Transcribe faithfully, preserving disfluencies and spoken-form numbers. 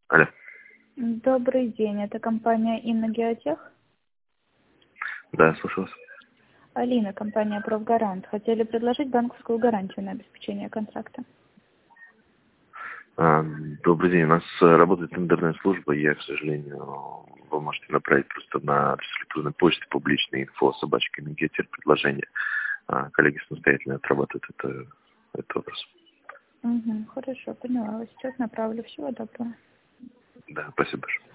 Алло. Добрый день, это компания Инна Геотех? Да, слушаю вас. Алина, компания Профгарант. Хотели предложить банковскую гарантию на обеспечение контракта. А, добрый день. У нас э, работает интернет-служба. Я, к сожалению, вы можете направить просто на адрес электронной почты публичной инфо собачка Инногетер предложение. А, коллеги самостоятельно отрабатывают это, этот вопрос. Угу, хорошо, поняла. Сейчас направлю. Всего доброго. Да, спасибо большое.